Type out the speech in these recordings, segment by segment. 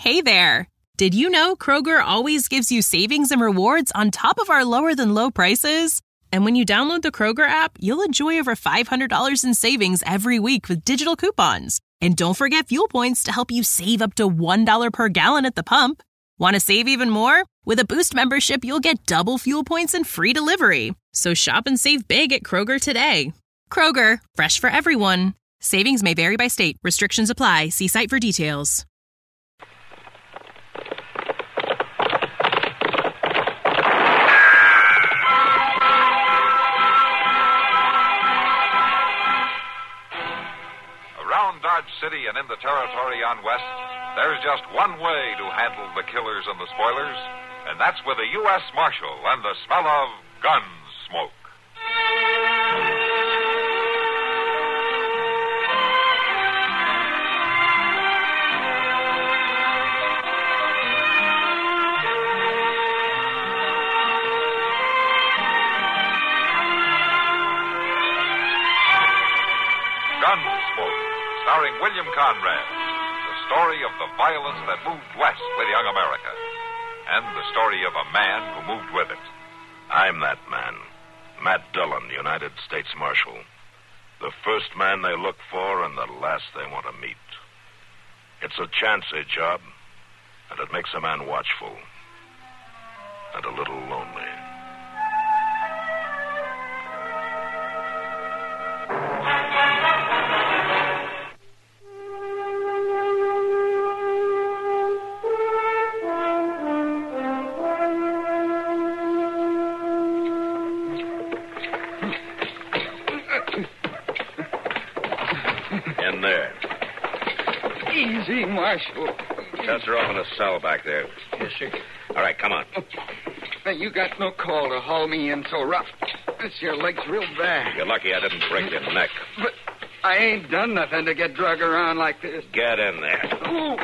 Hey there! Did you know Kroger always gives you savings and rewards on top of our lower-than-low prices? And when you download the Kroger app, you'll enjoy over $500 in savings every week with digital coupons. And don't forget fuel points to help you save up to $1 per gallon at the pump. Want to save even more? With a Boost membership, you'll get double fuel points and free delivery. So shop and save big at Kroger today. Kroger, fresh for everyone. Savings may vary by state. Restrictions apply. See site for details. Around Dodge City and in the territory on West, there's just one way to handle the killers and the spoilers, and that's with a U.S. Marshal and the smell of gun smoke. Gunsmoke, starring William Conrad. The story of the violence that moved west with young America. And the story of a man who moved with it. I'm that man. Matt Dillon, United States Marshal. The first man they look for and the last they want to meet. It's a chancy job, and it makes a man watchful. And a little lonely. In there. Easy, Marshal. Chester, open a cell back there. Yes, sir. All right, come on. Now, you got no call to haul me in so rough. This your leg's real bad. You're lucky I didn't break your neck. But I ain't done nothing to get drug around like this. Get in there. Ooh.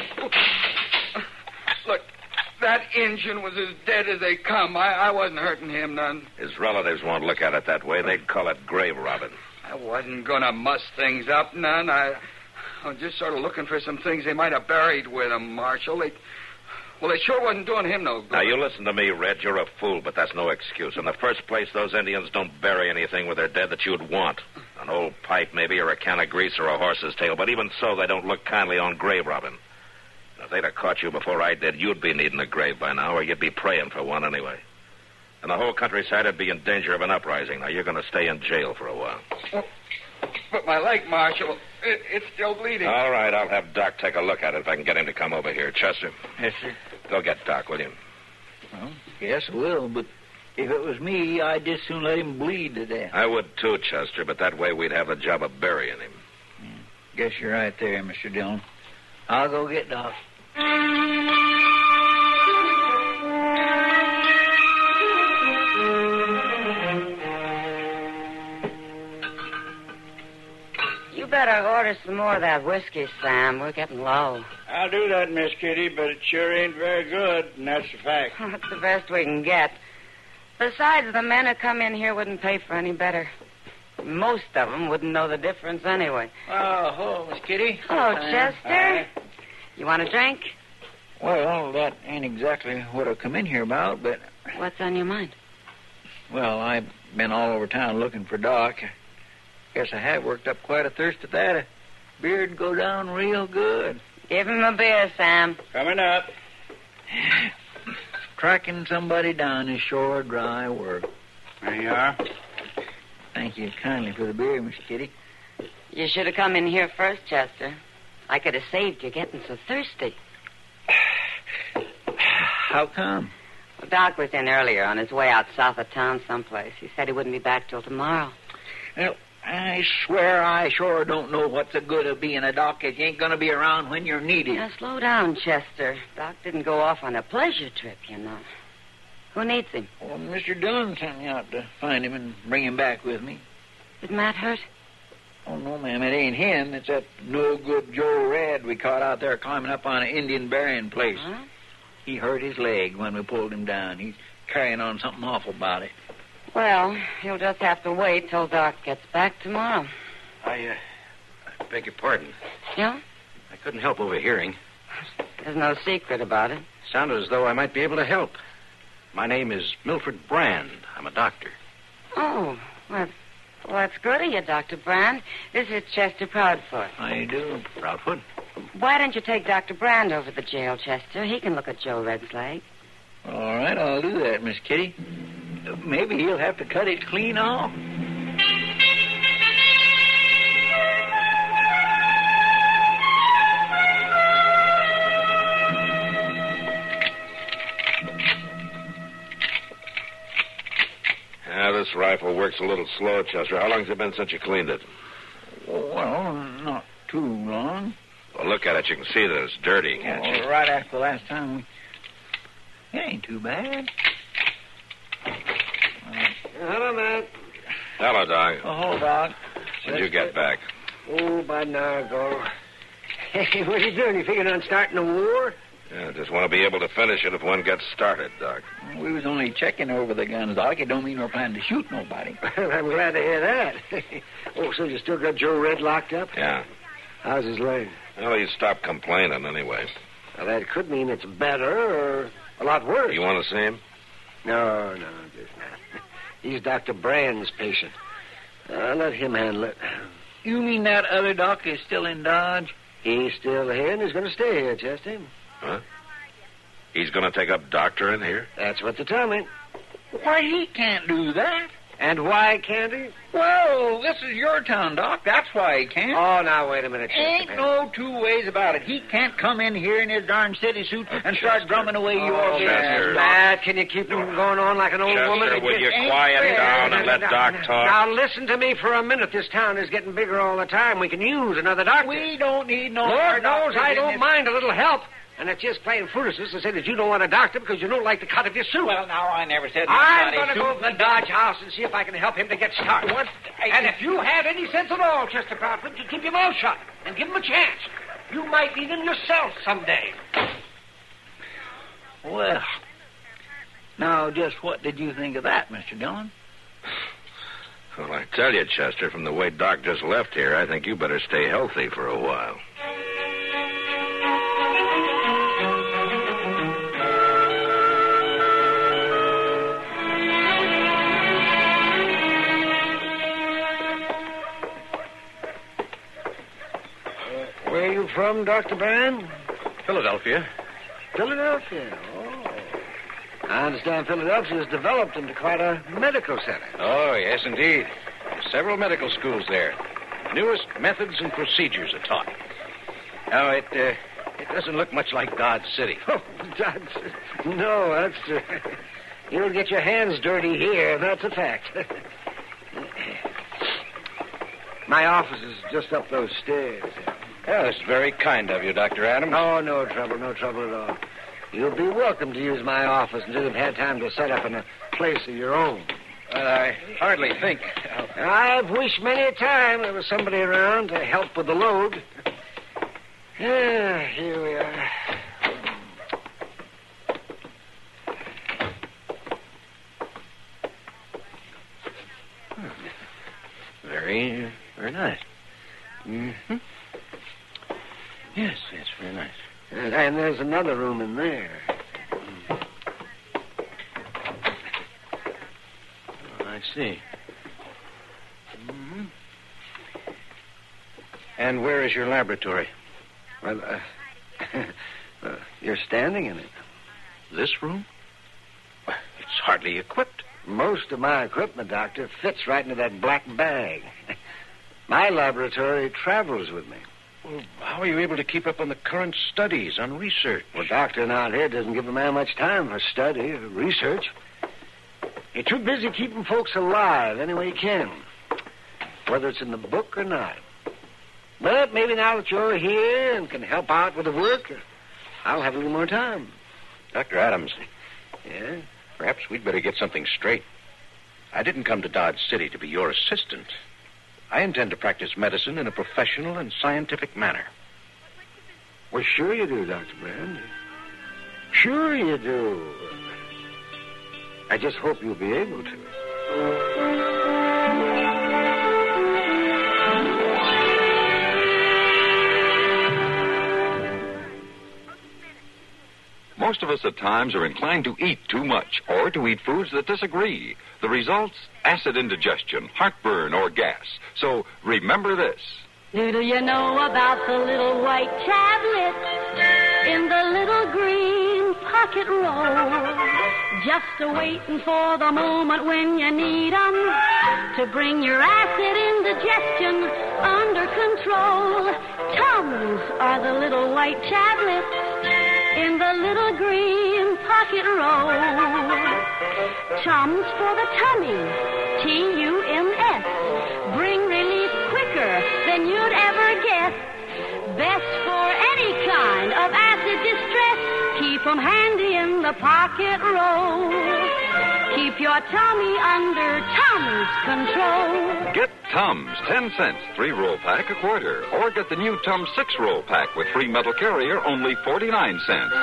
Look, that Injun was as dead as they come. I wasn't hurting him none. His relatives won't look at it that way. They'd call it grave robbing. I wasn't going to muss things up none. I was just sort of looking for some things they might have buried with him, Marshal. They sure wasn't doing him no good. Now, you listen to me, Red. You're a fool, but that's no excuse. In the first place, those Indians don't bury anything with their dead that you'd want. An old pipe, maybe, or a can of grease, or a horse's tail. But even so, they don't look kindly on grave robbing. If they'd have caught you before I did, you'd be needing a grave by now, or you'd be praying for one anyway. And the whole countryside would be in danger of an uprising. Now, you're going to stay in jail for a while. But my leg, Marshal, it's still bleeding. All right, I'll have Doc take a look at it if I can get him to come over here. Chester. Yes, sir. Go get Doc, will you? Well, yes, I will, but if it was me, I'd just soon let him bleed to death. I would too, Chester, but that way we'd have the job of burying him. Guess you're right there, Mr. Dillon. I'll go get Doc. You better order some more of that whiskey, Sam. We're getting low. I'll do that, Miss Kitty, but it sure ain't very good, and that's a fact. It's the best we can get. Besides, the men who come in here wouldn't pay for any better. Most of them wouldn't know the difference anyway. Oh, hello, Miss Kitty. Hello, Chester. Hi. You want a drink? Well, that ain't exactly what I've come in here about, but, What's on your mind? well, I've been all over town looking for Doc. Guess I have worked up quite a thirst at that. A beer'd go down real good. Give him a beer, Sam. Coming up. Tracking somebody down is sure dry work. There you are. Thank you kindly for the beer, Miss Kitty. You should have come in here first, Chester. I could have saved you getting so thirsty. How come? Well, Doc was in earlier on his way out south of town someplace. He said he wouldn't be back till tomorrow. Well, I swear I sure don't know what's the good of being a doc if you ain't going to be around when you're needed. Now, slow down, Chester. Doc didn't go off on a pleasure trip, you know. Who needs him? Well, Mr. Dillon sent me out to find him and bring him back with me. Is Matt hurt? Oh, no, ma'am, it ain't him. It's that no-good Joe Red we caught out there climbing up on an Indian burying place. Huh? He hurt his leg when we pulled him down. He's carrying on something awful about it. Well, he'll just have to wait till Doc gets back tomorrow. I beg your pardon. Yeah? I couldn't help overhearing. There's no secret about it. Sounded as though I might be able to help. My name is Milford Brand. I'm a doctor. Oh, well, that's good of you, Dr. Brand. This is Chester Proudfoot. How you do, Proudfoot? Why don't you take Dr. Brand over to the jail, Chester? He can look at Joe Red's leg. All right, I'll do that, Miss Kitty. Maybe he'll have to cut it clean off. This rifle works a little slow, Chester. How long's it been since you cleaned it? Well, not too long. Well, look at it. You can see that it's dirty, can't you? Right after the last time It ain't too bad. Hello, Matt. Hello, Doc. Oh, hello, Doc. When'd you get back? Oh, about an hour ago. Hey, what are you doing? You figuring on starting a war? Yeah, just want to be able to finish it if one gets started, Doc. We was only checking over the guns, Doc. It don't mean we're planning to shoot nobody. Well, I'm glad to hear that. Oh, so you still got Joe Red locked up? Yeah. How's his leg? Well, he stopped complaining anyway. Well, that could mean it's better or a lot worse. You want to see him? No, just not. He's Dr. Brand's patient. Let him handle it. You mean that other doc is still in Dodge? He's still here, and he's going to stay here, Chester. Huh? He's going to take up doctoring here? That's what they tell me. Why, he can't do that. And why can't he? Well, this is your town, Doc. That's why he can't. Oh, now, wait a minute, Chester. Ain't no two ways about it. He can't come in here in his darn city suit and start drumming away your business. Chester. Matt, can you keep him going on like an old woman? Chester, will you ain't quiet fair. down and let Doc talk? Now, listen to me for a minute. This town is getting bigger all the time. We can use another doctor. We don't need no Lord knows doctors I in don't this- mind a little help. And it's just plain foolishness to say that you don't want a doctor because you don't like the cut of your suit. Well, now, I never said I'm nobody going to go shoot- to the Dodge House and see if I can help him to get started. What? And if you have any sense at all, Chester Proudfoot, you keep your mouth shut and give him a chance. You might need him yourself someday. Well, now, just what did you think of that, Mr. Dillon? Well, I tell you, Chester, from the way Doc just left here, I think you better stay healthy for a while. Where are you from, Dr. Brand? Philadelphia. Philadelphia. Oh. I understand Philadelphia has developed into quite a medical center. Oh, yes, indeed. Several medical schools there. Newest methods and procedures are taught. Now, it doesn't look much like Dodge City. Oh, that's... You'll get your hands dirty here, that's a fact. My office is just up those stairs. Yeah, that's very kind of you, Dr. Adams. Oh, no trouble at all. You'll be welcome to use my office until you've had time to set up in a place of your own. Well, I hardly think... I've wished many a time there was somebody around to help with the load. Yeah, here we are. Very, very nice. Mm-hmm. Yes, that's very nice. And there's another room in there. Oh, I see. Mm-hmm. And where is your laboratory? Well, you're standing in it. This room? Well, it's hardly equipped. Most of my equipment, Doctor, fits right into that black bag. My laboratory travels with me. Well, how are you able to keep up on the current studies, on research? Well, doctoring out here doesn't give a man much time for study or research. You're too busy keeping folks alive any way you can, whether it's in the book or not. But maybe now that you're here and can help out with the work, I'll have a little more time. Dr. Adams. Yeah? Perhaps we'd better get something straight. I didn't come to Dodge City to be your assistant. I intend to practice medicine in a professional and scientific manner. Well, sure you do, Dr. Brand. Sure you do. I just hope you'll be able to. Most of us at times are inclined to eat too much or to eat foods that disagree. The results? Acid indigestion, heartburn, or gas. So remember this. Do you know about the little white tablets in the little green pocket roll? Just a-waiting for the moment when you need 'em to bring your acid indigestion under control. Tums are the little white tablets in the little green pocket roll. Tums for the tummy, Tums. Bring relief quicker than you'd ever guess. Best for any kind of acid distress. Keep 'em handy in the pocket roll. Keep your tummy under Tums control. Get Tums, 10 cents, 3-roll pack, a quarter. Or get the new Tums 6-roll pack with free metal carrier, only 49 cents.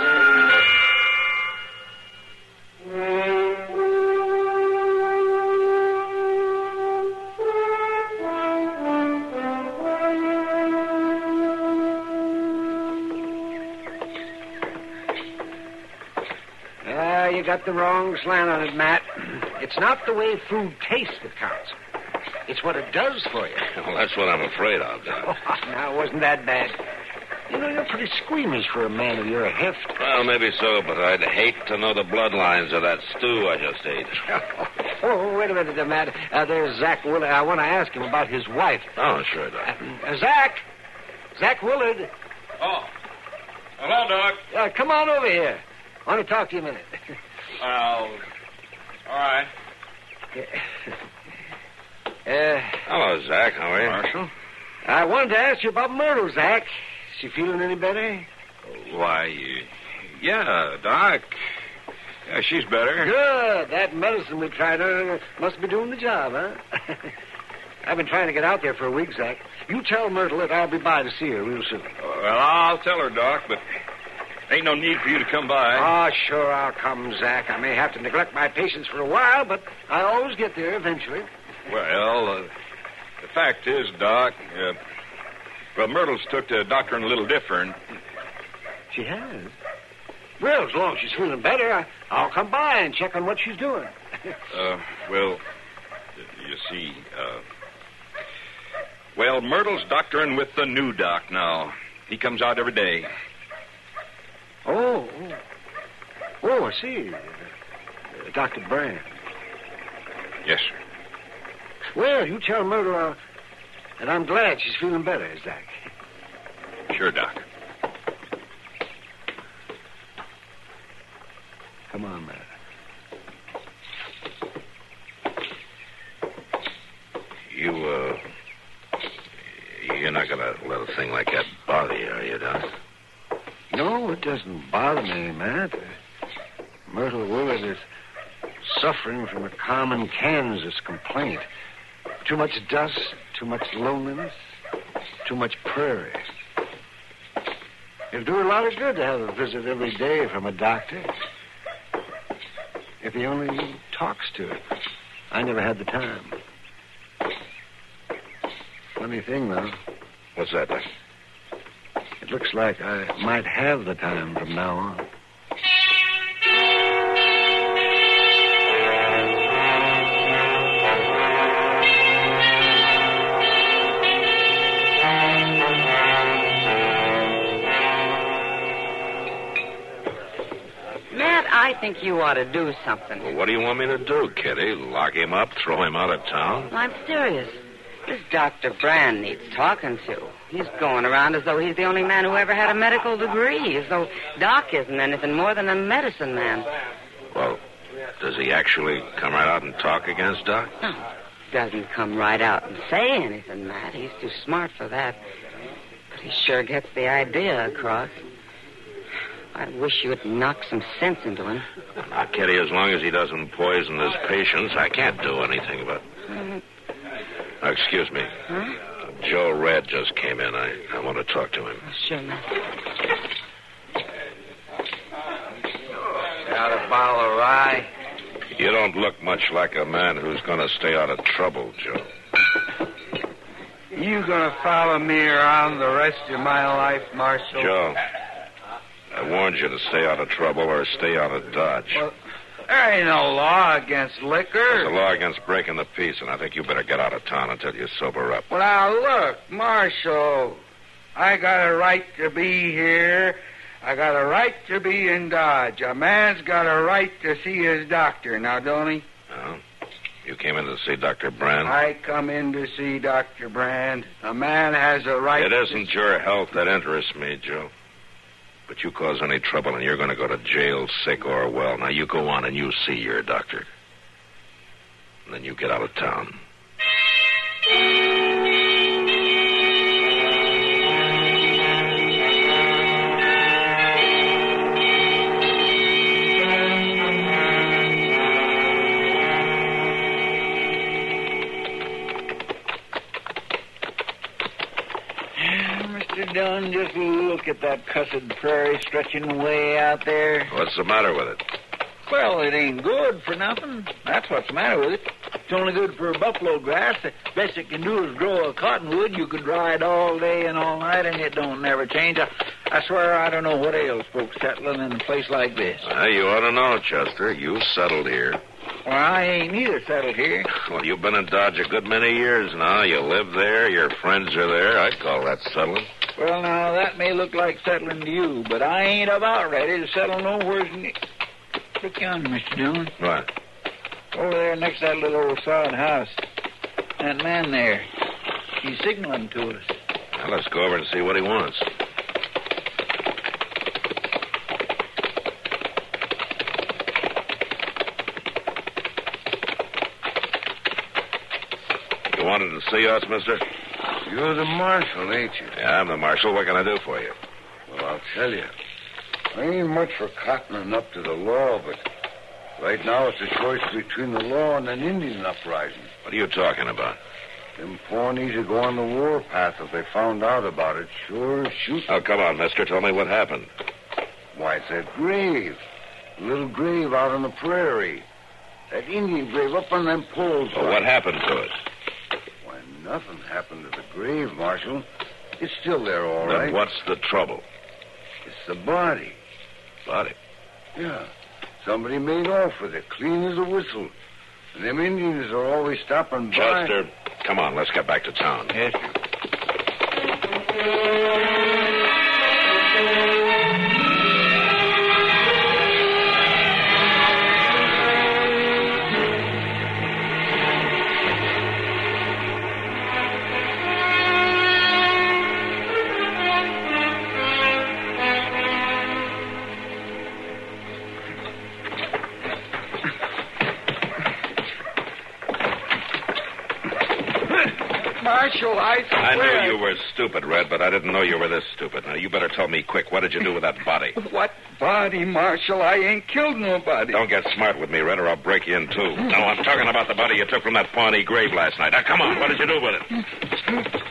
You got the wrong slant on it, Matt. It's not the way food tastes that counts. It's what it does for you. Well, that's what I'm afraid of, Doc. Oh, now, it wasn't that bad. You know, you're pretty squeamish for a man of your heft. Well, maybe so, but I'd hate to know the bloodlines of that stew I just ate. Oh, wait a minute, Matt. There's Zach Willard. I want to ask him about his wife. Oh, sure, Doc. Zach! Zach Willard. Oh. Hello, Doc. Come on over here. I want to talk to you a minute. All right. Hello, Zach. How are you? Marshal? I wanted to ask you about Myrtle, Zach. Is she feeling any better? Why, yeah, Doc. Yeah, she's better. Good. That medicine we tried her must be doing the job, huh? I've been trying to get out there for a week, Zach. You tell Myrtle that I'll be by to see her real soon. Well, I'll tell her, Doc, but ain't no need for you to come by. Oh, sure, I'll come, Zach. I may have to neglect my patients for a while, but I always get there eventually. Well, the fact is, Doc, Myrtle's took to doctoring a little different. She has? Well, as long as she's feeling better, I'll come by and check on what she's doing. Well, you see, Myrtle's doctoring with the new doc now. He comes out every day. Oh, I see. Dr. Brand. Yes, sir. Well, you tell Myrtle that I'm glad she's feeling better, Zach. Sure, Doc. Come on, Matt. You're not going to let a thing like that bother you, are you, Doc? No, it doesn't bother me, Matt. Myrtle Willard is suffering from a common Kansas complaint. Too much dust, too much loneliness, too much prairie. It'd do her a lot of good to have a visit every day from a doctor. If he only talks to her. I never had the time. Funny thing, though. What's that, Doc? It looks like I might have the time from now on. I think you ought to do something. Well, what do you want me to do, Kitty? Lock him up, throw him out of town? I'm serious. This Dr. Brand needs talking to. He's going around as though he's the only man who ever had a medical degree, as though Doc isn't anything more than a medicine man. Well, does he actually come right out and talk against Doc? No, he doesn't come right out and say anything, Matt. He's too smart for that. But he sure gets the idea across. I wish you'd knock some sense into him. Now, Kitty, as long as he doesn't poison his patients, I can't do anything about it. Now, excuse me. Huh? Joe Red just came in. I want to talk to him. Oh, sure, Matt. Got a bottle of rye? You don't look much like a man who's going to stay out of trouble, Joe. You going to follow me around the rest of my life, Marshal? Joe, warned you to stay out of trouble or stay out of Dodge. Well, there ain't no law against liquor. There's a law against breaking the peace, and I think you better get out of town until you sober up. Well, now, look, Marshal, I got a right to be here. I got a right to be in Dodge. A man's got a right to see his doctor, now, don't he? Oh? You came in to see Dr. Brand? I come in to see Dr. Brand. A man has a right It isn't your health that interests me, Joe. But you cause any trouble and you're going to go to jail, sick or well. Now, you go on and you see your doctor. And then you get out of town. Done, just look at that cussed prairie stretching way out there. What's the matter with it? Well, it ain't good for nothing. That's what's the matter with it. It's only good for buffalo grass. The best it can do is grow a cottonwood. You could ride all day and all night, and it don't never change. I swear I don't know what ails folks settling in a place like this. You ought to know, Chester. You settled here. Well, I ain't either settled here. Well, you've been in Dodge a good many years now. You live there. Your friends are there. I'd call that settling. Well, now, that may look like settling to you, but I ain't about ready to settle nowhere near. Look yonder, Mr. Dillon. What? Over there next to that little old sod house. That man there. He's signaling to us. Well, let's go over and see what he wants. You wanted to see us, mister? You're the marshal, ain't you? Yeah, I'm the marshal. What can I do for you? Well, I'll tell you. I ain't much for cottoning up to the law, but right now it's a choice between the law and an Indian uprising. What are you talking about? Them Pawnees would go on the warpath if they found out about it. Sure, shoot. Oh, come on, mister. Tell me what happened. Why, it's that grave. A little grave out on the prairie. That Indian grave up on them poles. Well, what happened to it? Why, nothing happened to the grave, Marshal. It's still there, all Then right. what's the trouble? It's the body. Body? Yeah. Somebody made off with it, clean as a whistle. And them Indians are always stopping by. Chester, come on, let's get back to town. Yes, sir. Marshal, I swear... I knew you were stupid, Red, but I didn't know you were this stupid. Now, you better tell me quick. What did you do with that body? What body, Marshal? I ain't killed nobody. Don't get smart with me, Red, or I'll break you in two. No, I'm talking about the body you took from that Pawnee grave last night. Now, come on. What did you do with it?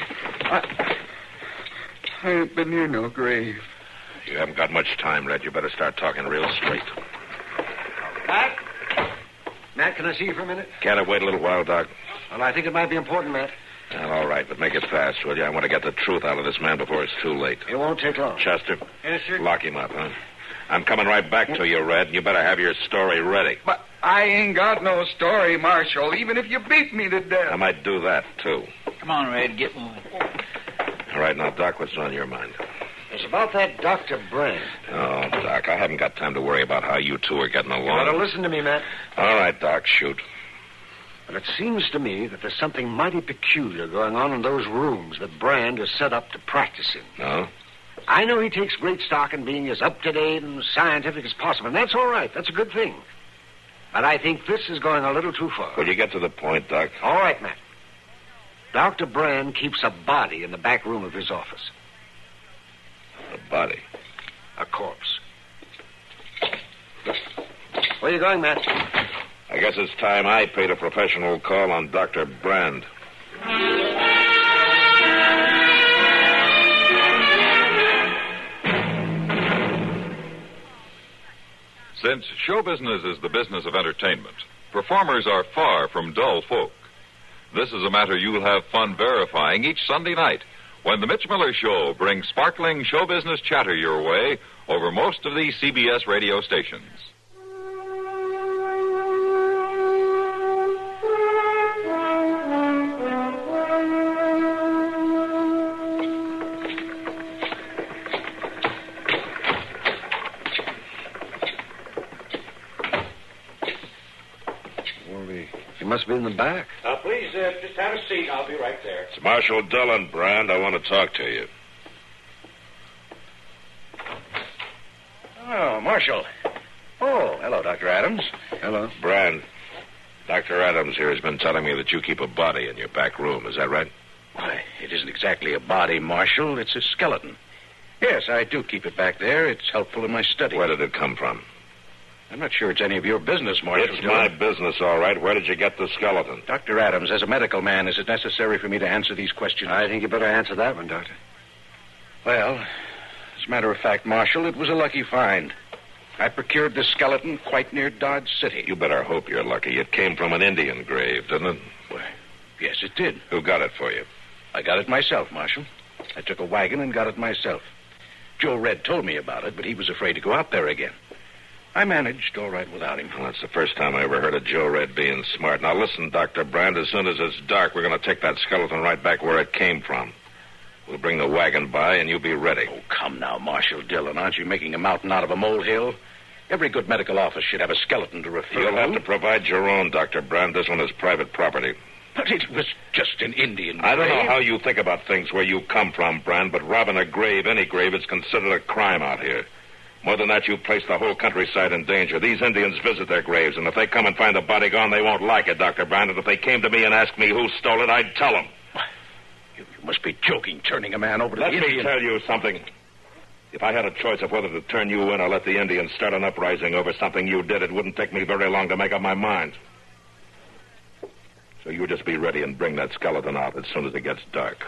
I ain't been near no grave. You haven't got much time, Red. You better start talking real straight. Matt? Matt, can I see you for a minute? Can't I wait a little while, Doc? Well, I think it might be important, Matt. Well, all right, but make it fast, will you? I want to get the truth out of this man before it's too late. It won't take long. Chester? Yes, sir? Lock him up, huh? I'm coming right back to you, Red, and you better have your story ready. But I ain't got no story, Marshal, even if you beat me to death. I might do that, too. Come on, Red, get moving. All right, now, Doc, what's on your mind? It's about that Dr. Brand. Oh, Doc, I haven't got time to worry about how you two are getting along. You better listen to me, Matt. All right, Doc, shoot. But it seems to me that there's something mighty peculiar going on in those rooms that Brand is set up to practice in. No? I know he takes great stock in being as up-to-date and scientific as possible, and that's all right. That's a good thing. But I think this is going a little too far. Will you get to the point, Doc? All right, Matt. Dr. Brand keeps a body in the back room of his office. A body? A corpse. Where are you going, Matt? I guess it's time I paid a professional call on Dr. Brand. Since show business is the business of entertainment, performers are far from dull folk. This is a matter you'll have fun verifying each Sunday night when the Mitch Miller Show brings sparkling show business chatter your way over most of these CBS radio stations. He must be in the back. Please, just have a seat. I'll be right there. It's Marshal Dillon, Brand. I want to talk to you. Oh, Marshal. Oh, hello, Dr. Adams. Hello. Brand, Dr. Adams here has been telling me that you keep a body in your back room. Is that right? Why, it isn't exactly a body, Marshal. It's a skeleton. Yes, I do keep it back there. It's helpful in my study. Where did it come from? I'm not sure it's any of your business, Marshal. It's my business, all right. Where did you get the skeleton? Dr. Adams, as a medical man, is it necessary for me to answer these questions? I think you better answer that one, Doctor. Well, as a matter of fact, Marshal, it was a lucky find. I procured the skeleton quite near Dodge City. You better hope you're lucky. It came from an Indian grave, didn't it? Well, yes, it did. Who got it for you? I got it myself, Marshal. I took a wagon and got it myself. Joe Red told me about it, but he was afraid to go out there again. I managed all right without him. Well, that's the first time I ever heard of Joe Red being smart. Now, listen, Dr. Brand, as soon as it's dark, we're going to take that skeleton right back where it came from. We'll bring the wagon by, and you be ready. Oh, come now, Marshal Dillon. Aren't you making a mountain out of a molehill? Every good medical office should have a skeleton to refer You'll have to provide your own, Dr. Brand. This one is private property. But it was just an Indian grave. I don't know how you think about things where you come from, Brand, but robbing a grave, any grave, is considered a crime out here. More than that, you've placed the whole countryside in danger. These Indians visit their graves, and if they come and find the body gone, they won't like it, Dr. Brand. And if they came to me and asked me who stole it, I'd tell them. You must be joking, turning a man over to the Indian. Let me tell you something. If I had a choice of whether to turn you in or let the Indians start an uprising over something you did, it wouldn't take me very long to make up my mind. So you just be ready and bring that skeleton out as soon as it gets dark.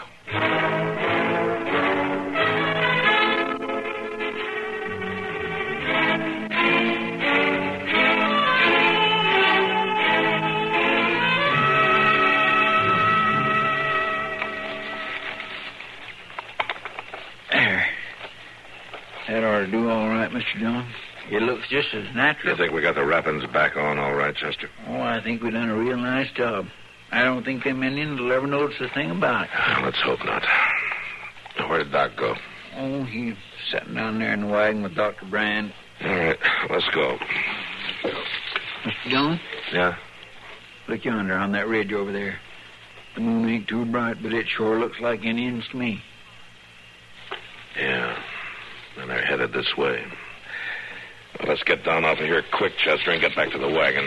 That ought to do all right, Mr. Dillon. It looks just as natural. You think we got the wrappings back on all right, Chester? Oh, I think we done a real nice job. I don't think them Indians will ever notice a thing about it. Let's hope not. Where did Doc go? Oh, he's sitting down there in the wagon with Dr. Brand. All right, let's go. Mr. Dillon? Yeah? Look yonder on that ridge over there. The moon ain't too bright, but it sure looks like Indians to me. Yeah. And they're headed this way. Well, let's get down off of here quick, Chester, and get back to the wagon.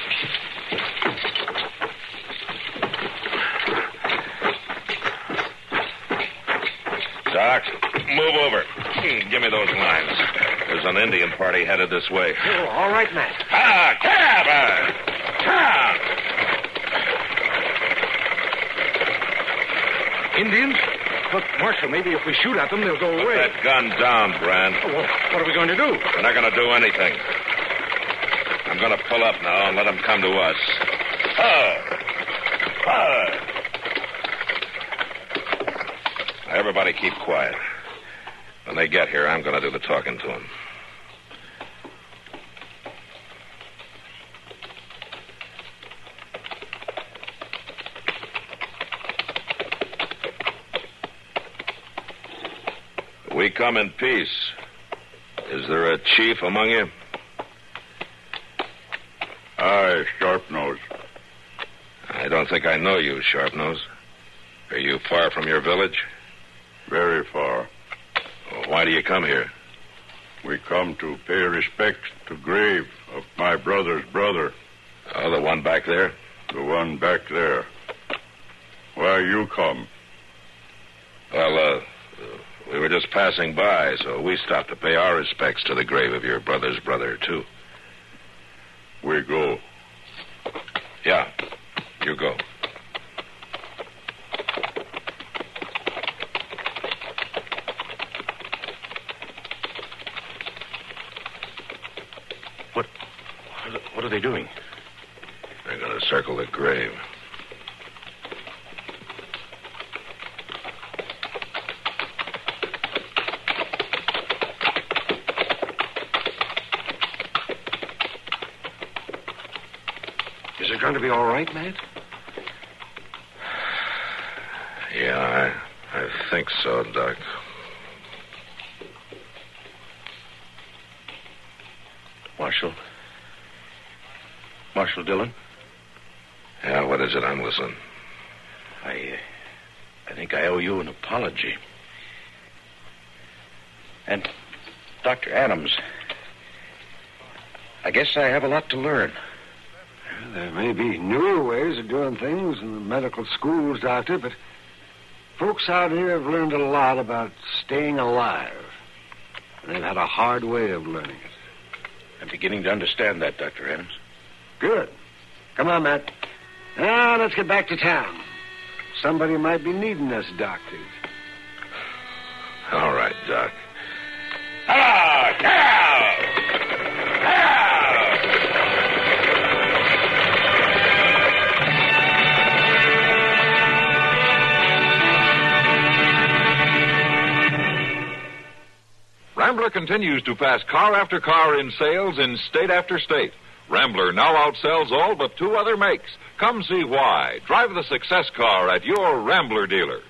Doc, move over. Give me those lines. There's an Indian party headed this way. Oh, all right, Matt. Ah, cab! Indians? Look, Marshal, maybe if we shoot at them, they'll go away. Put that gun down, Brand. Oh, well, what are we going to do? We're not going to do anything. I'm going to pull up now and let them come to us. Now, everybody keep quiet. When they get here, I'm going to do the talking to them. We come in peace. Is there a chief among you? Aye, Sharpnose. I don't think I know you, Sharpnose. Are you far from your village? Very far. Well, why do you come here? We come to pay respect to grave of my brother's brother. Oh, the one back there? The one back there. Why you come? Well, we were just passing by, so we stopped to pay our respects to the grave of your brother's brother, too. We go. Yeah, you go. What are they doing? They're going to circle the grave. going to be all right, Matt? Yeah, I think so, Doc. Marshal Dillon? Yeah, what is it? I'm listening. I think I owe you an apology. And, Dr. Adams, I guess I have a lot to learn. There may be newer ways of doing things in the medical schools, Doctor, but folks out here have learned a lot about staying alive. And they've had a hard way of learning it. I'm beginning to understand that, Dr. Adams. Good. Come on, Matt. Now, let's get back to town. Somebody might be needing us doctors. All right, Doc. Hello! Hello! Rambler continues to pass car after car in sales in state after state. Rambler now outsells all but 2 other makes. Come see why. Drive the success car at your Rambler dealers.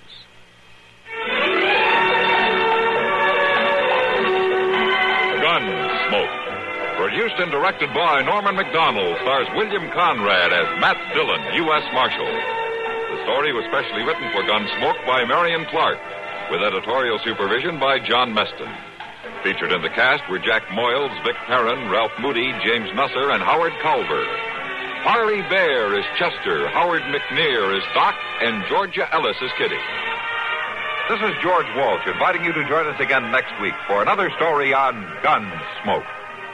Gunsmoke. Produced and directed by Norman McDonald, stars William Conrad as Matt Dillon, U.S. Marshal. The story was specially written for Gunsmoke by Marion Clark, with editorial supervision by John Meston. Featured in the cast were Jack Moyles, Vic Perrin, Ralph Moody, James Nusser, and Howard Culver. Harley Bear is Chester, Howard McNear is Doc, and Georgia Ellis is Kitty. This is George Walsh inviting you to join us again next week for another story on Gunsmoke.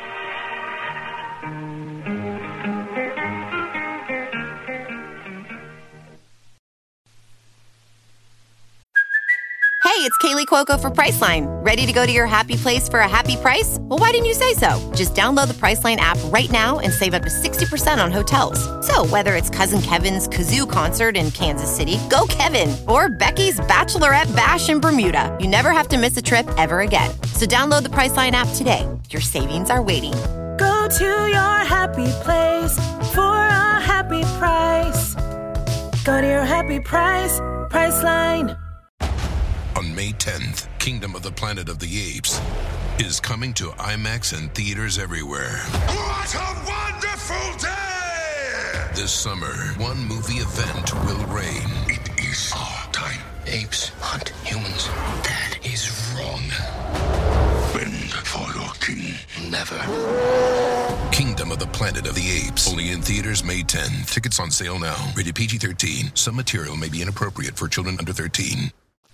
Hey, it's Kaylee Cuoco for Priceline. Ready to go to your happy place for a happy price? Well, why didn't you say so? Just download the Priceline app right now and save up to 60% on hotels. So whether it's Cousin Kevin's Kazoo Concert in Kansas City, go Kevin, or Becky's Bachelorette Bash in Bermuda, you never have to miss a trip ever again. So download the Priceline app today. Your savings are waiting. Go to your happy place for a happy price. Go to your happy price, Priceline. On May 10th, Kingdom of the Planet of the Apes is coming to IMAX and theaters everywhere. What a wonderful day! This summer, one movie event will reign. It is our time. Apes hunt humans. That is wrong. Bend for your king. Never. Kingdom of the Planet of the Apes. Only in theaters May 10th. Tickets on sale now. Rated PG-13. Some material may be inappropriate for children under 13.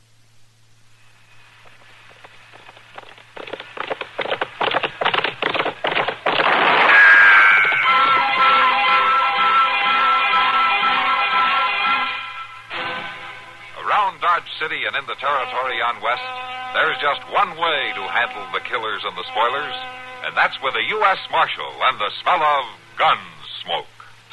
City and in the territory on West, there's just one way to handle the killers and the spoilers, and that's with a U.S. Marshal and the smell of Gunsmoke.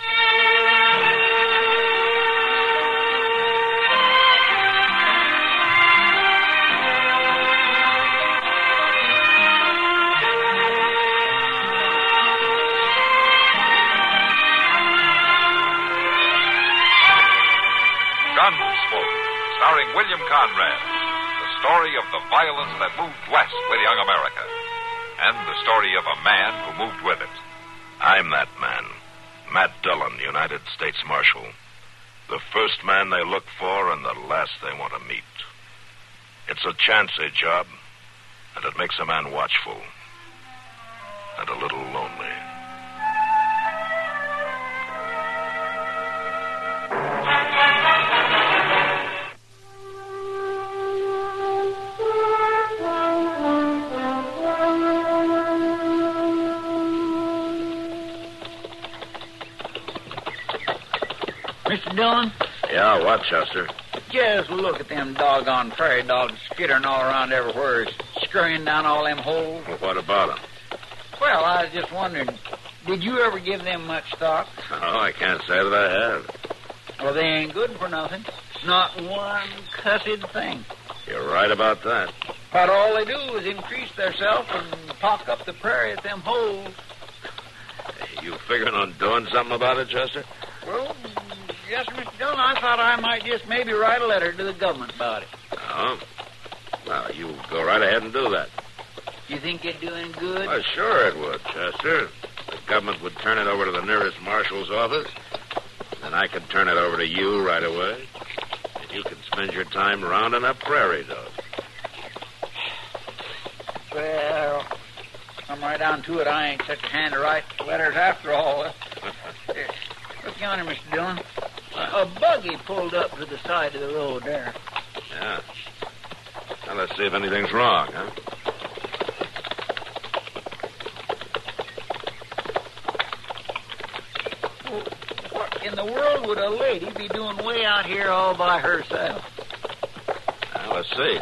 Gunsmoke, starring William Conrad, the story of the violence that moved west with young America, and the story of a man who moved with it. I'm that man, Matt Dillon, United States Marshal. The first man they look for and the last they want to meet. It's a chancy job, and it makes a man watchful and a little lonely. Mr. Dillon? Yeah, what, Chester? Just look at them doggone prairie dogs skittering all around everywhere, scurrying down all them holes. Well, what about them? Well, I was just wondering, did you ever give them much thought? Oh, I can't say that I have. Well, they ain't good for nothing. Not one cussed thing. You're right about that. But all they do is increase theirself and pock up the prairie at them holes. You figuring on doing something about it, Chester? Well, yes, Mr. Dillon, I thought I might just maybe write a letter to the government about it. Oh? Well, you go right ahead and do that. You think it'd do any good? Well, sure it would, Chester. The government would turn it over to the nearest marshal's office. Then I could turn it over to you right away. And you could spend your time rounding up prairie dogs. Well, come right down to it. I ain't such a hand to write letters after all. Look yonder, Mr. Dillon. A buggy pulled up to the side of the road there. Yeah. Now, let's see if anything's wrong, huh? What in the world would a lady be doing way out here all by herself? Now, let's see.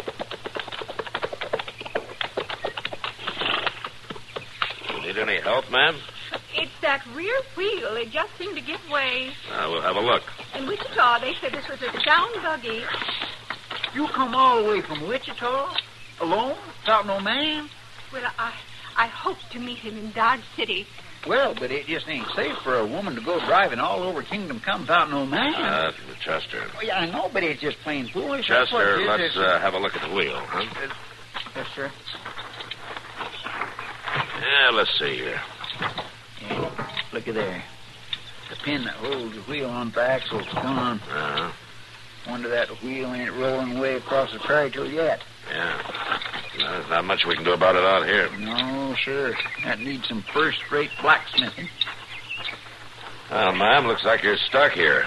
You need any help, ma'am? It's that rear wheel. It just seemed to give way. We'll have a look. In Wichita, they said this was a down buggy. You come all the way from Wichita? Alone? Without no man? Well, I hope to meet him in Dodge City. Well, but it just ain't safe for a woman to go driving all over Kingdom Come without no man. Chester. Oh, yeah, I know, but it's just plain foolish. Chester, let's have a look at the wheel, huh? Yes, sir. Yeah, let's see here. Yeah, look at there. The pin that holds the wheel on the axle's gone. Uh-huh. Wonder that wheel ain't rolling away across the prairie till yet. Yeah. No, there's not much we can do about it out here. No, sir. That needs some first-rate blacksmithing. Well, ma'am, looks like you're stuck here.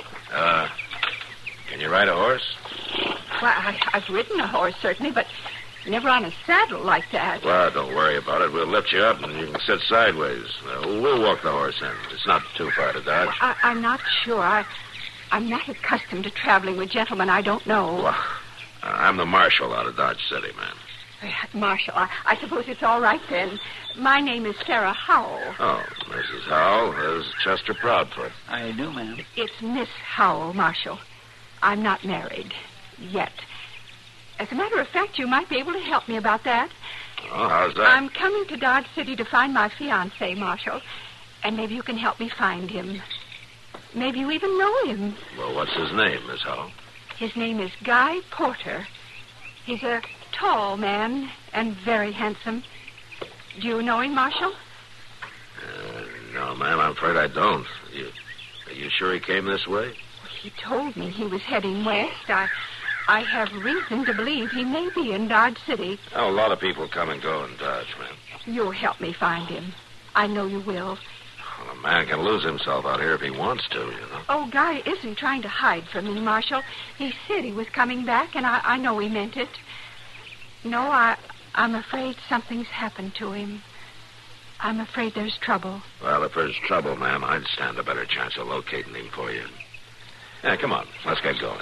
Can you ride a horse? Well, I've ridden a horse, certainly, but never on a saddle like that. Well, don't worry about it. We'll lift you up and you can sit sideways. We'll walk the horse in. It's not too far to Dodge. Well, I'm not sure. I'm not accustomed to traveling with gentlemen I don't know. Well, I'm the marshal out of Dodge City, ma'am. Marshal, I suppose it's all right then. My name is Sarah Howell. Oh, Mrs. Howell. There's Chester Proudfoot. I do, ma'am. It's Miss Howell, Marshal. I'm not married. Yet. As a matter of fact, you might be able to help me about that. Oh, how's that? I'm coming to Dodge City to find my fiancé, Marshal. And maybe you can help me find him. Maybe you even know him. Well, what's his name, Miss Howell? His name is Guy Porter. He's a tall man and very handsome. Do you know him, Marshal? No, ma'am, I'm afraid I don't. Are you sure he came this way? He told me he was heading west. I have reason to believe he may be in Dodge City. Oh, a lot of people come and go in Dodge, ma'am. You'll help me find him. I know you will. Well, a man can lose himself out here if he wants to, you know. Oh, Guy isn't trying to hide from me, Marshal. He said he was coming back, and I know he meant it. No, I'm afraid something's happened to him. I'm afraid there's trouble. Well, if there's trouble, ma'am, I'd stand a better chance of locating him for you. Yeah, come on. Let's get going.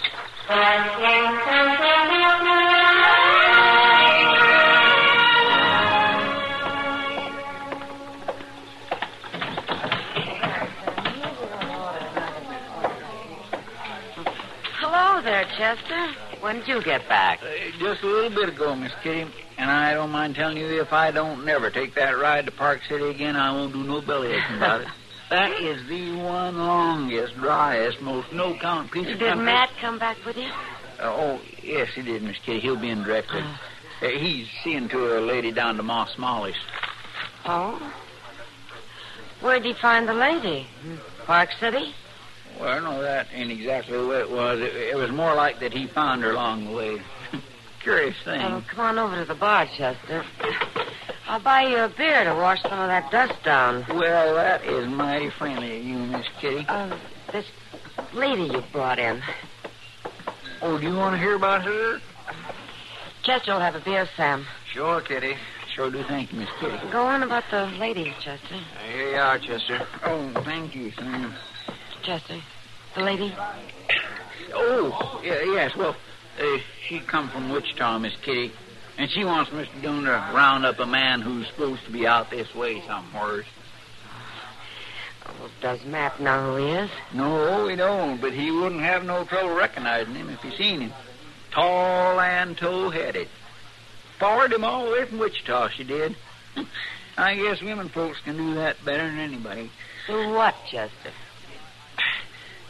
Hello there, Chester. When did you get back? Just a little bit ago, Miss Kitty. And I don't mind telling you, if I don't never take that ride to Park City again, I won't do no belly aching about it. That is the one longest, driest, most no-count piece of country. Did Matt come back with you? Oh, yes, he did, Miss Kitty. He'll be in directly. He's seeing to a lady down to Moss Molly's. Oh? Where'd he find the lady? Park City? Well, no, that ain't exactly the way it was. It was more like that he found her along the way. Curious thing. Well, come on over to the bar, Chester. I'll buy you a beer to wash some of that dust down. Well, that is mighty friendly of you, Miss Kitty. This lady you brought in. Oh, do you want to hear about her? Chester will have a beer, Sam. Sure, Kitty. Sure do. Thank you, Miss Kitty. Go on about the lady, Chester. Here you are, Chester. Oh, thank you, Sam. Chester, the lady? Oh, yes. Well, she come from Wichita, Miss Kitty. And she wants Mr. Dillon to round up a man who's supposed to be out this way somewhere. Oh, does Matt know who he is? No, he don't, but he wouldn't have no trouble recognizing him if he seen him. Tall and tow-headed. Followed him all the way from Wichita, she did. I guess women folks can do that better than anybody. Do what, Chester?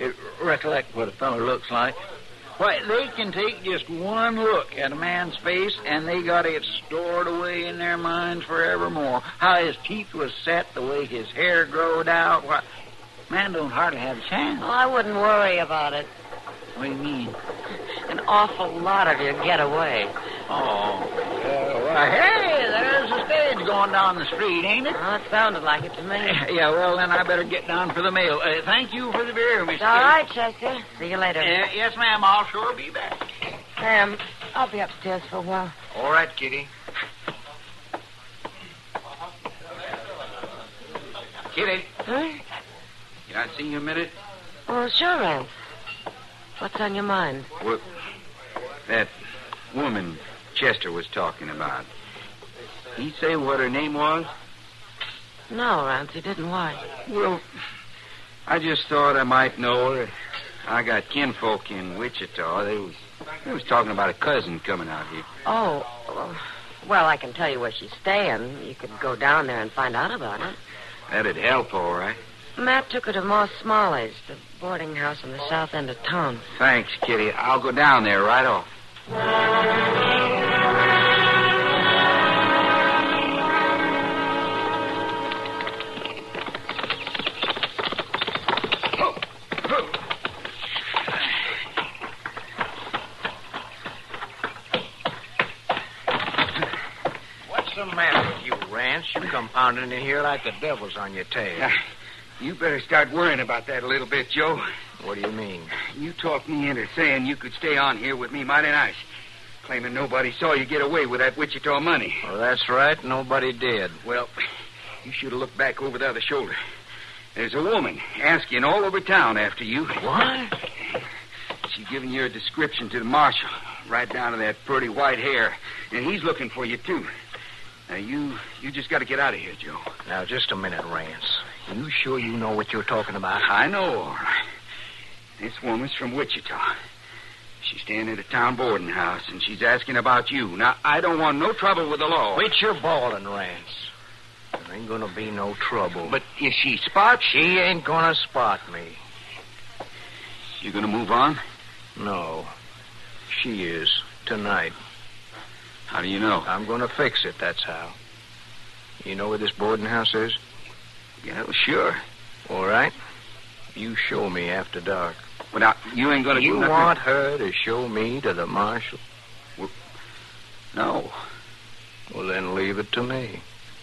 recollect what a feller looks like. Why, they can take just one look at a man's face, and they got it stored away in their minds forevermore. How his teeth was set, the way his hair growed out. Why, man don't hardly have a chance. Oh, I wouldn't worry about it. What do you mean? An awful lot of you get away. Oh, why, hey, there's a stage going down the street, ain't it? Oh, it sounded like it to me. Yeah, well, then I better get down for the mail. Thank you for the beer, Miss All right, Chester. See you later. Yes, ma'am, I'll sure be back. Sam, I'll be upstairs for a while. All right, Kitty. Kitty. Huh? Can I see you a minute? Oh, sure, Rance. What's on your mind? Well, that woman Chester was talking about. Did he say what her name was? No, Rance, he didn't. Why? Well, I just thought I might know her. I got kinfolk in Wichita. They was talking about a cousin coming out here. Oh, well, I can tell you where she's staying. You could go down there and find out about it. That'd help, all right. Matt took her to Moss Smalley's, the boarding house in the south end of town. Thanks, Kitty. I'll go down there right off. What's the matter with you, Rance? You come pounding in here like the devil's on your tail. You better start worrying about that a little bit, Joe. What do you mean? You talked me into saying you could stay on here with me mighty nice. Claiming nobody saw you get away with that Wichita money. Well, that's right. Nobody did. Well, you should have looked back over the other shoulder. There's a woman asking all over town after you. What? She's giving your description to the marshal, right down to that pretty white hair. And he's looking for you, too. Now, you just got to get out of here, Joe. Now, just a minute, Rance. You sure you know what you're talking about? I know, all right. This woman's from Wichita. She's staying at a town boarding house, and she's asking about you. Now, I don't want no trouble with the law. Quit your bawling, Rance. There ain't gonna be no trouble. But if she spots... She ain't gonna spot me. You gonna move on? No. She is. Tonight. How do you know? I'm gonna fix it, that's how. You know where this boarding house is? Yeah, well, sure. All right. You show me after dark. Well, now, you ain't gonna You do nothing... want her to show me to the marshal? Well, no. Well, then leave it to me.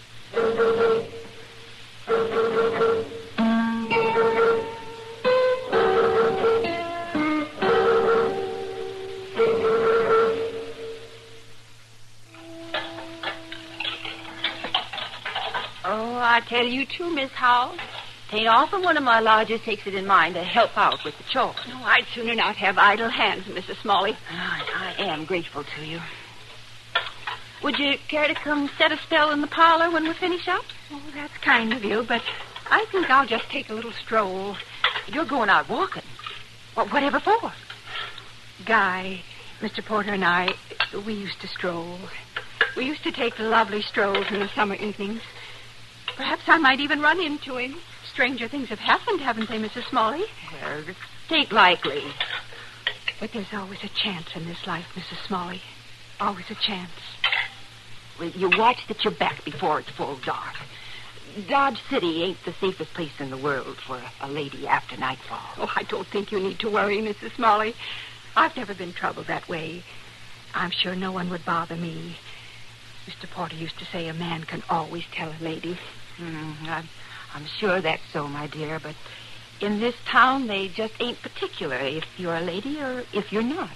Oh, I tell you too, Miss Howell. Tain't often one of my lodgers takes it in mind to help out with the chores. Oh, I'd sooner not have idle hands, Mrs. Smalley. I am grateful to you. Would you care to come set a spell in the parlor when we finish up? Oh, that's kind of you, but I think I'll just take a little stroll. You're going out walking. Well, whatever for? Guy, Mr. Porter and I, we used to stroll. We used to take lovely strolls in the summer evenings. Perhaps I might even run into him. Stranger things have happened, haven't they, Mrs. Smalley? Well, it ain't likely. But there's always a chance in this life, Mrs. Smalley. Always a chance. Well, you watch that you're back before it's full dark. Dodge City ain't the safest place in the world for a lady after nightfall. Oh, I don't think you need to worry, Mrs. Smalley. I've never been troubled that way. I'm sure no one would bother me. Mr. Porter used to say a man can always tell a lady. I'm sure that's so, my dear, but in this town they just ain't particular if you're a lady or if you're not.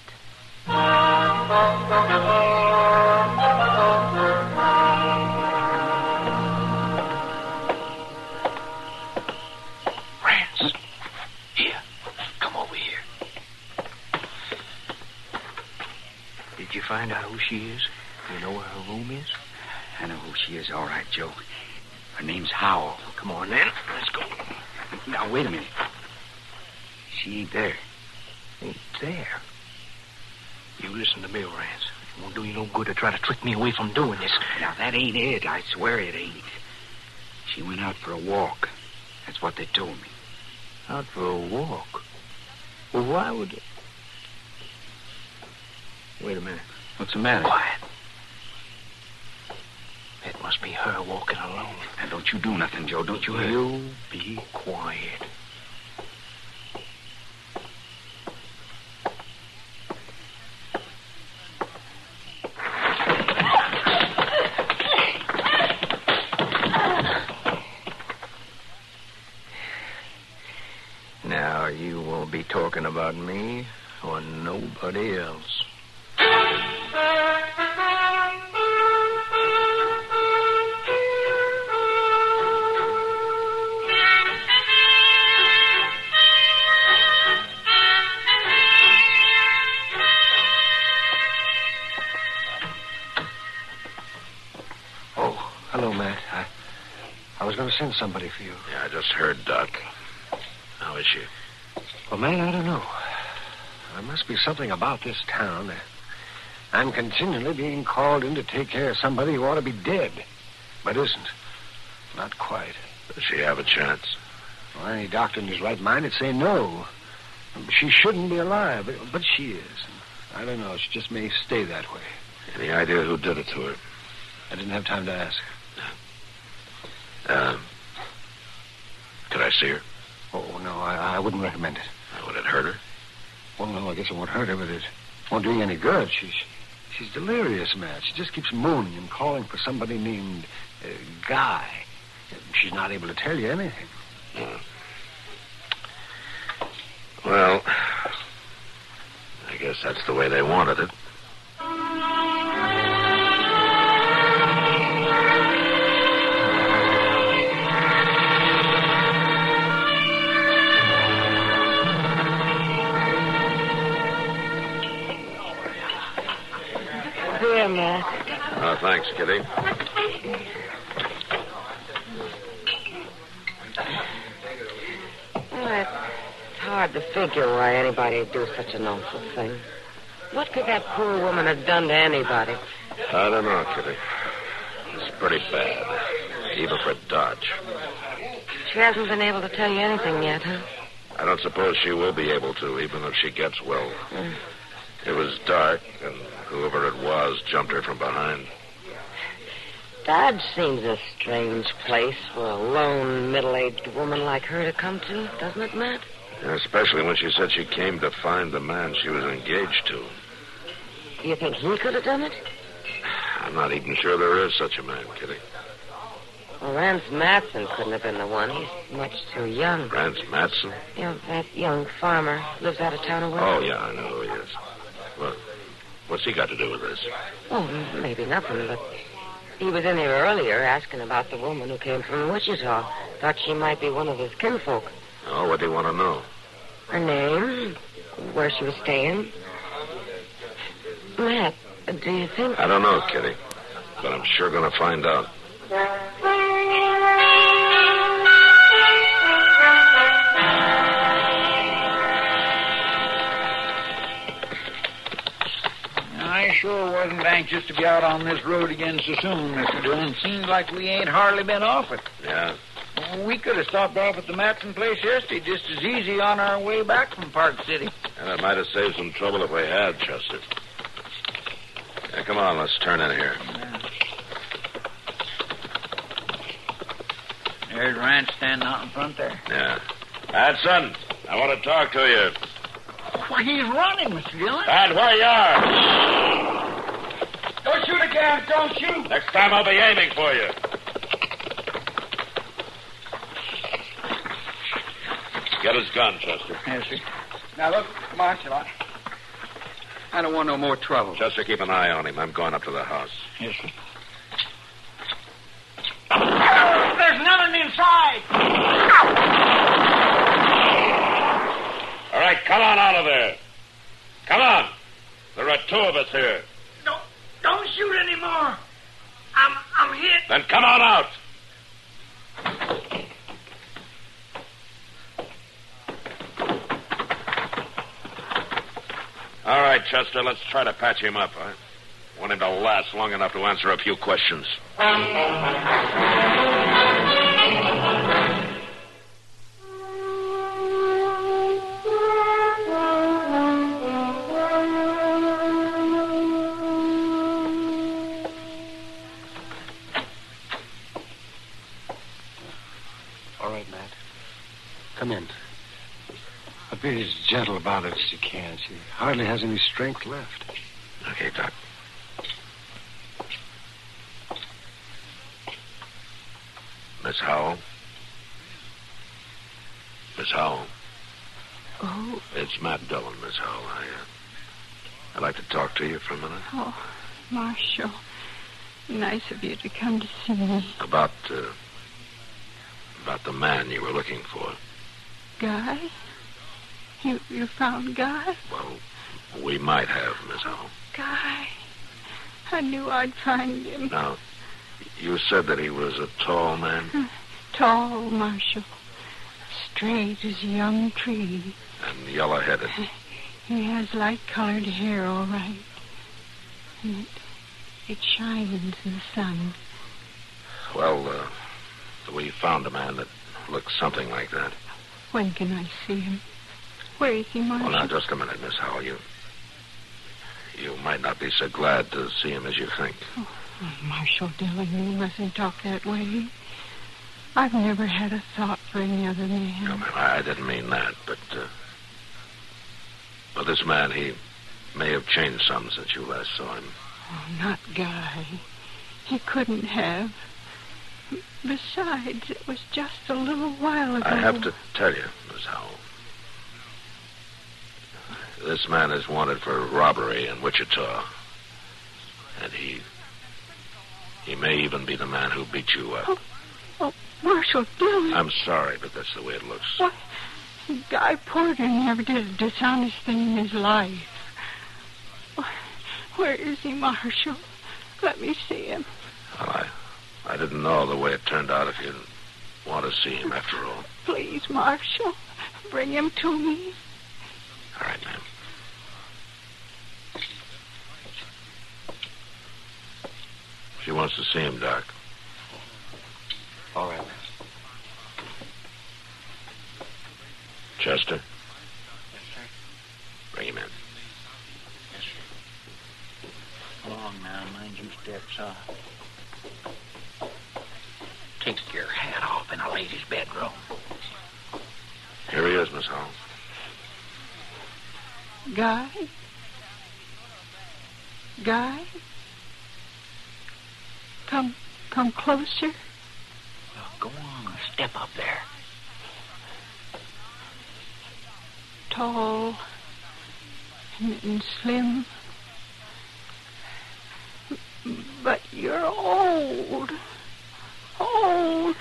Rance, here, come over here. Did you find out who she is? You know where her room is? I know who she is, all right, Joe. Her name's Howell. Come on, then. Let's go. Now, wait a minute. She ain't there. Ain't there? You listen to me, Rance. It won't do you no good to try to trick me away from doing this. Now, that ain't it. I swear it ain't. She went out for a walk. That's what they told me. Out for a walk? Well, why would it? Wait a minute. What's the matter? Quiet. It must be her walking alone. Now, don't you do nothing, Joe. Don't you? You be quiet. Now, you won't be talking about me or nobody else. Oh, hello, Matt. I was going to send somebody for you. Yeah, I just heard, Doc. How is she? Well, man, I don't know. There must be something about this town. I'm continually being called in to take care of somebody who ought to be dead, but isn't. Not quite. Does she have a chance? Well, any doctor in his right mind would say no. She shouldn't be alive, but she is. I don't know. She just may stay that way. Any idea who did it to her? I didn't have time to ask. Could I see her? Oh, no, I wouldn't recommend it. Would it hurt her? Well, no, I guess it won't hurt her, but it won't do you any good. She's delirious, Matt. She just keeps moaning and calling for somebody named Guy. She's not able to tell you anything. Well, I guess that's the way they wanted it. Here, Matt. Oh, thanks, Kitty. Well, it's hard to figure why anybody would do such an awful thing. What could that poor woman have done to anybody? I don't know, Kitty. It's pretty bad, even for Dodge. She hasn't been able to tell you anything yet, huh? I don't suppose she will be able to, even if she gets well. It was dark, and whoever it was jumped her from behind. Dodge seems a strange place for a lone, middle-aged woman like her to come to, doesn't it, Matt? Yeah, especially when she said she came to find the man she was engaged to. Do you think he could have done it? I'm not even sure there is such a man, Kitty. Well, Rance Matson couldn't have been the one. He's much too young. Rance Matson? You know, that young farmer lives out of town away. Oh, yeah, I know who he is. Well, what's he got to do with this? Oh, maybe nothing, but he was in here earlier asking about the woman who came from Wichita. Thought she might be one of his kinfolk. Oh, what do you want to know? Her name, where she was staying. Matt, do you think... I don't know, Kitty, but I'm sure going to find out. I sure wasn't anxious to be out on this road again so soon, Mr. Dillon. Seems like we ain't hardly been off it. Yeah? We could have stopped off at the Matson place yesterday just as easy on our way back from Park City. And it might have saved some trouble if we had, Chester. Yeah, come on, let's turn in here. There's Rance standing out in front there. Yeah. Hudson, I want to talk to you. Why, he's running, Mr. Dillon. Dad, where you are? Don't shoot again. Don't shoot. Next time I'll be aiming for you. Get his gun, Chester. Yes, sir. Now, look, Marshal, I don't want no more trouble. Chester, keep an eye on him. I'm going up to the house. Yes, sir. There's nothing inside. All right, come on out of there. Come on. There are two of us here. Don't shoot anymore. I'm hit. Then come on out. All right, Chester, let's try to patch him up. I want him to last long enough to answer a few questions. All right, Matt. Come in. But be as gentle about it as you can. She hardly has any strength left. Okay, Doc. Miss Howell? Miss Howell? Oh. It's Matt Dillon, Miss Howell. I'd like to talk to you for a minute. Oh, Marshal. Nice of you to come to see me. About the man you were looking for. Guy? You found Guy? Well, we might have, Miss Howell. Guy. I knew I'd find him. Now, you said that he was a tall man? Tall, Marshal. Straight as a young tree. And yellow-headed. He has light-colored hair, all right. And it shines in the sun. Well, we found a man that looks something like that. When can I see him? Where is he, Marshal? Well, now, just a minute, Miss Howell. You might not be so glad to see him as you think. Oh, Marshal Dillon, you mustn't talk that way. I've never had a thought for any other man. No, ma'am, I didn't mean that, but this man, he may have changed some since you last saw him. Oh, not Guy. He couldn't have. Besides, it was just a little while ago. I have to tell you, Miss Howell. This man is wanted for robbery in Wichita. And he may even be the man who beat you up. Oh, Marshal Dillon. I'm sorry, but that's the way it looks. What? Guy Porter never did a dishonest thing in his life. Where is he, Marshal? Let me see him. Well, I didn't know the way it turned out if you didn't want to see him after all. Please, Marshal, bring him to me. All right, ma'am. She wants to see him, Doc. All right. Chester? Yes, sir. Bring him in. Yes, sir. Come along now. Mind you step soft. Take your hat off in a lady's bedroom. Here he is, Miss Howell. Guy? Guy? Come closer. Well, go on. Step up there. Tall and slim. But you're old. Old.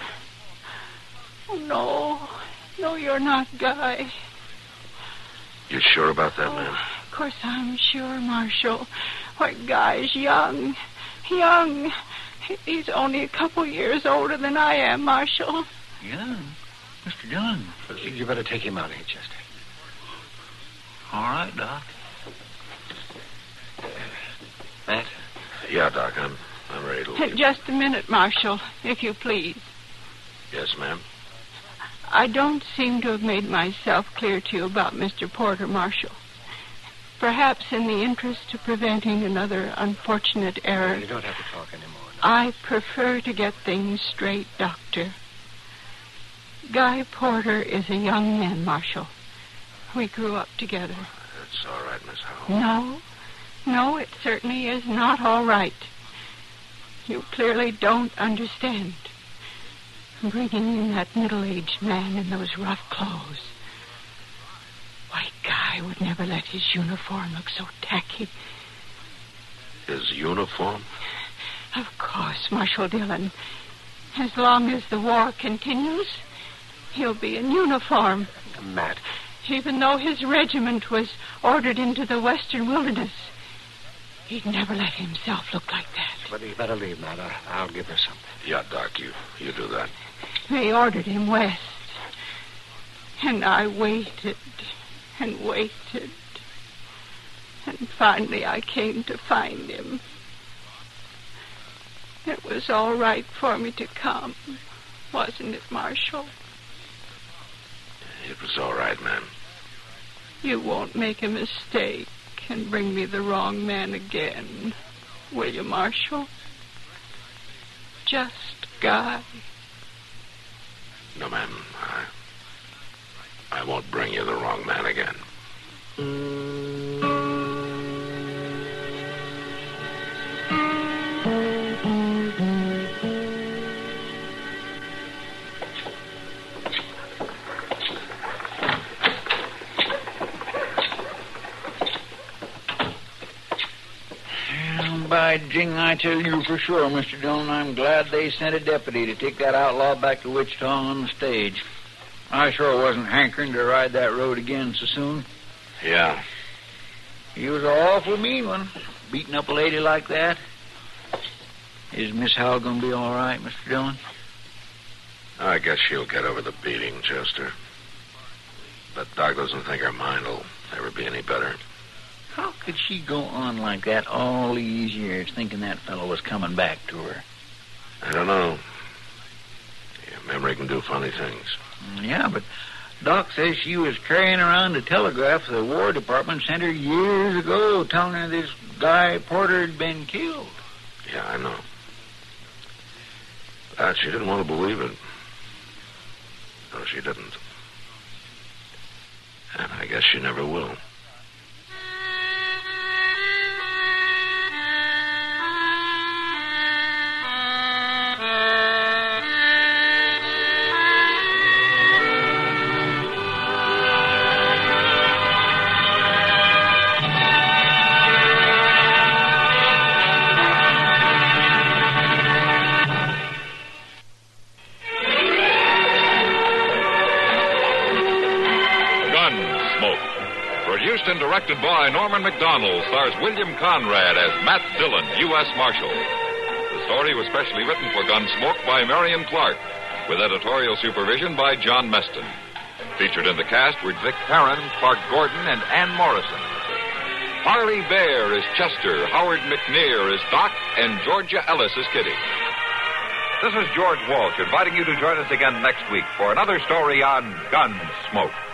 Oh, no, you're not Guy. You sure about that, ma'am? Of course I'm sure, Marshal. Why, Guy's young. Young. He's only a couple years older than I am, Marshal. Young? Mr. Dillon. You better take him out, Chester. All right, Doc. Matt? Yeah, Doc, I'm ready to leave. Just a minute, Marshal, if you please. Yes, ma'am? I don't seem to have made myself clear to you about Mr. Porter, Marshal. Perhaps in the interest of preventing another unfortunate error. You don't have to talk anymore. No. I prefer to get things straight, Doctor. Guy Porter is a young man, Marshal. We grew up together. That's all right, Miss Howell. No, it certainly is not all right. You clearly don't understand. Bringing in that middle-aged man in those rough clothes. Why, Guy would never let his uniform look so tacky. His uniform? Of course, Marshal Dillon. As long as the war continues, he'll be in uniform. Matt. Even though his regiment was ordered into the western wilderness, he'd never let himself look like that. But you better leave, Matt. I'll give her something. Yeah, Doc, you do that. They ordered him west. And I waited and waited. And finally I came to find him. It was all right for me to come, wasn't it, Marshal? It was all right, ma'am. You won't make a mistake and bring me the wrong man again, will you, Marshal? Just Guy. No, ma'am. I won't bring you the wrong man again. By jing, I tell you for sure, Mr. Dillon, I'm glad they sent a deputy to take that outlaw back to Wichita on the stage. I sure wasn't hankering to ride that road again so soon. Yeah. He was an awful mean one, beating up a lady like that. Is Miss Howell going to be all right, Mr. Dillon? I guess she'll get over the beating, Chester. But Doc doesn't think her mind will ever be any better. How could she go on like that all these years, thinking that fellow was coming back to her? I don't know. Yeah, memory can do funny things. Yeah, but Doc says she was carrying around a telegraph the War Department sent her years ago, telling her this guy Porter had been killed. Yeah, I know. But she didn't want to believe it. No, she didn't. And I guess she never will. Produced and directed by Norman McDonald, stars William Conrad as Matt Dillon, U.S. Marshal. The story was specially written for Gunsmoke by Marion Clark, with editorial supervision by John Meston. Featured in the cast were Vic Perrin, Clark Gordon, and Ann Morrison. Harley Bear is Chester, Howard McNear is Doc, and Georgia Ellis is Kitty. This is George Walsh inviting you to join us again next week for another story on Gunsmoke.